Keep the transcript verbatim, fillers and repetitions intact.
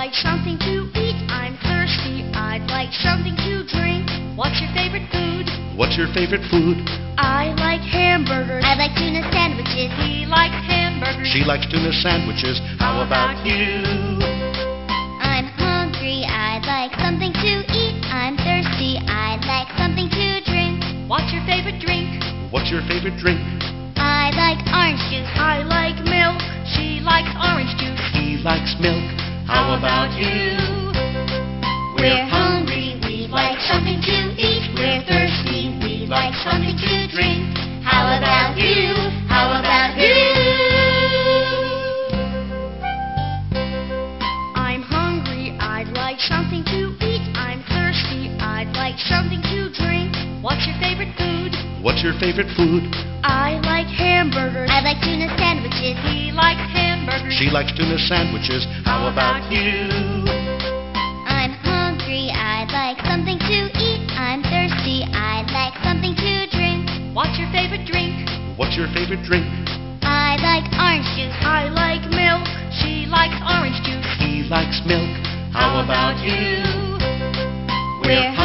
like something to eat. I'm thirsty. I'd like something to drink. What's your favorite food? What's your favorite food? I like hamburgers. I like tuna sandwiches. He likes hamburgers. She likes tuna sandwiches. How about you? I'm hungry. I'd like something to eat. I'm thirsty. I'd like something to drink. What's your favorite drink? What's your favorite drink? I like orange juice. I like milk. She likes orange juice. He likes milk. How about you? We're hungry. We'd like something to eat. We're thirsty. We'd like something to drink. How about you? How about you? I'm hungry. I'd like something to eat. I'm thirsty. I'd like something to drink. What's your favorite food? What's your favorite food? I like hamburgers. I like tuna sandwiches. He likes hamburgers. She likes tuna sandwiches. How about you? I'm hungry. I'd like something to eat. I'm thirsty. I'd like something to drink. What's your favorite drink? What's your favorite drink? I like orange juice. I like milk. She likes orange juice. He likes milk. How about you? We're